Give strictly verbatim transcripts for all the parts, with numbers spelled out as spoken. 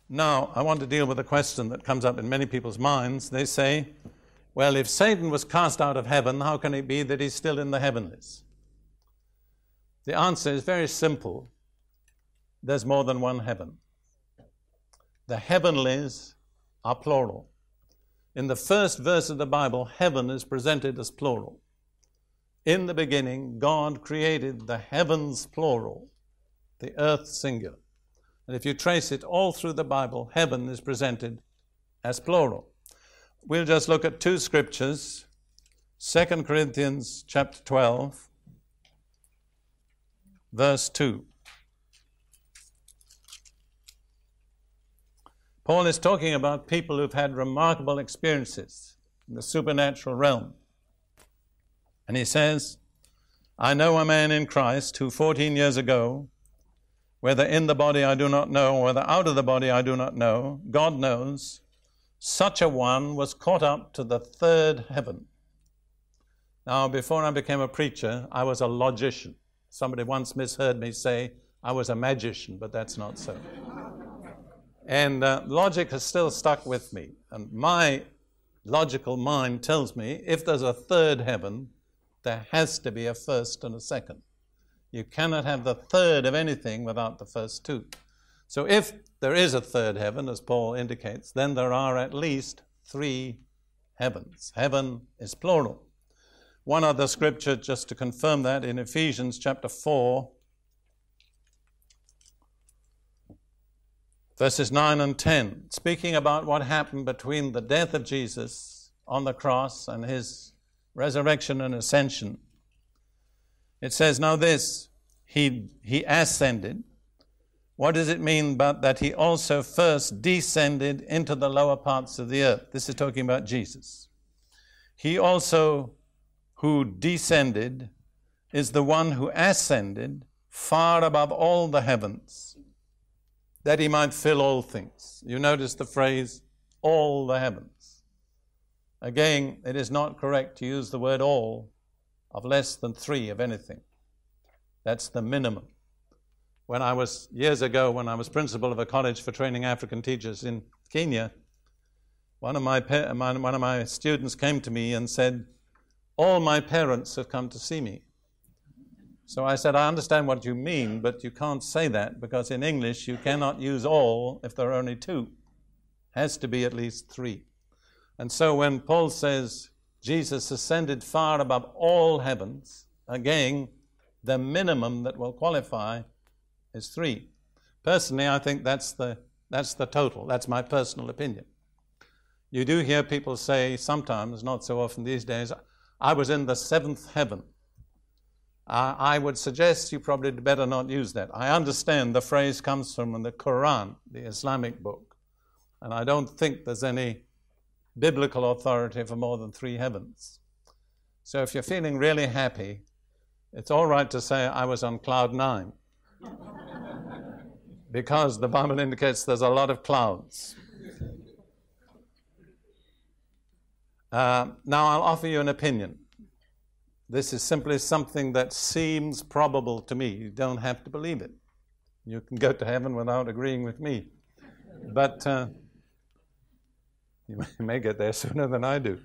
Now, I want to deal with a question that comes up in many people's minds. They say, well, if Satan was cast out of heaven, how can it be that he's still in the heavenlies? The answer is very simple. There's more than one heaven. The heavenlies are plural. In the first verse of the Bible, heaven is presented as plural. In the beginning, God created the heavens plural, the earth singular. And if you trace it all through the Bible, heaven is presented as plural. We'll just look at two scriptures. Second Corinthians chapter twelve, verse two. Paul is talking about people who've had remarkable experiences in the supernatural realm. And he says, I know a man in Christ who fourteen years ago, whether in the body I do not know, or whether out of the body I do not know, God knows, such a one was caught up to the third heaven. Now, before I became a preacher, I was a logician. Somebody once misheard me say I was a magician, but that's not so. And uh, logic has still stuck with me. And my logical mind tells me if there's a third heaven, there has to be a first and a second. You cannot have the third of anything without the first two. So if there is a third heaven, as Paul indicates, then there are at least three heavens. Heaven is plural. One other scripture just to confirm that in Ephesians chapter four, verses nine and ten, speaking about what happened between the death of Jesus on the cross and his resurrection and ascension. It says, now this, he, he ascended. What does it mean but that he also first descended into the lower parts of the earth? This is talking about Jesus. He also who descended is the one who ascended far above all the heavens, that he might fill all things. You notice the phrase, all the heavens. Again, it is not correct to use the word all of less than three of anything. That's the minimum. When I was, years ago, when I was principal of a college for training African teachers in Kenya, one of my, one of my students came to me and said, all my parents have come to see me. So I said, I understand what you mean, but you can't say that because in English you cannot use all if there are only two. Has to be at least three. And so when Paul says Jesus ascended far above all heavens, again, the minimum that will qualify is three. Personally, I think that's the, that's the total. That's my personal opinion. You do hear people say sometimes, not so often these days, I was in the seventh heaven. Uh, I would suggest you probably better not use that. I understand the phrase comes from the Quran, the Islamic book, and I don't think there's any biblical authority for more than three heavens. So if you're feeling really happy, it's all right to say I was on cloud nine, because the Bible indicates there's a lot of clouds. Uh, now I'll offer you an opinion. This is simply something that seems probable to me. You don't have to believe it. You can go to heaven without agreeing with me. But uh, you may get there sooner than I do.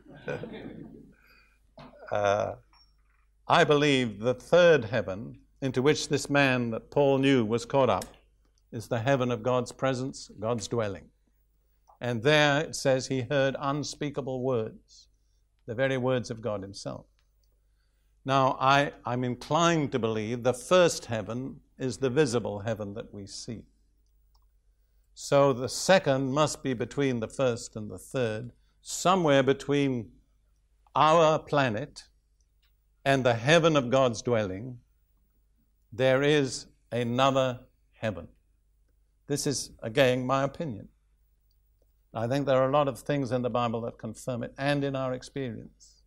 uh, I believe the third heaven into which this man that Paul knew was caught up is the heaven of God's presence, God's dwelling. And there it says he heard unspeakable words, the very words of God himself. Now, I, I'm inclined to believe the first heaven is the visible heaven that we see. So the second must be between the first and the third, somewhere between our planet and the heaven of God's dwelling, there is another heaven. This is, again, my opinion. I think there are a lot of things in the Bible that confirm it, and in our experience.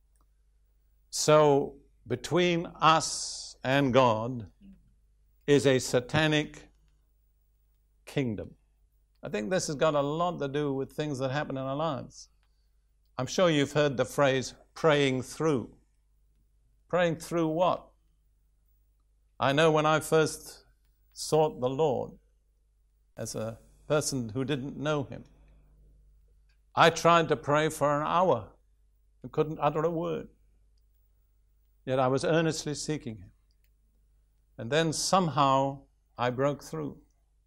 So, between us and God is a satanic kingdom. I think this has got a lot to do with things that happen in our lives. I'm sure you've heard the phrase, praying through. Praying through what? I know when I first sought the Lord as a person who didn't know him. I tried to pray for an hour and couldn't utter a word. Yet I was earnestly seeking him. And then somehow I broke through.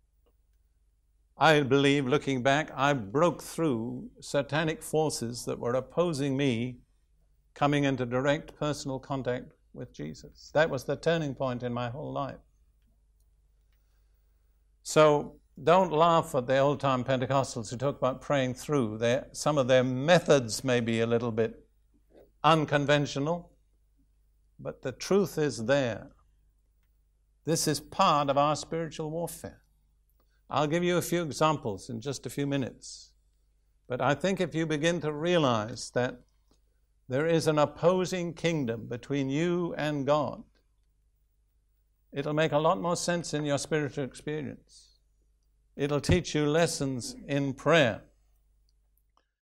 I believe, looking back, I broke through satanic forces that were opposing me coming into direct personal contact with Jesus. That was the turning point in my whole life. So don't laugh at the old-time Pentecostals who talk about praying through. Their, some of their methods may be a little bit unconventional, but the truth is there. This is part of our spiritual warfare. I'll give you a few examples in just a few minutes. But I think if you begin to realize that there is an opposing kingdom between you and God, it'll make a lot more sense in your spiritual experience. It'll teach you lessons in prayer.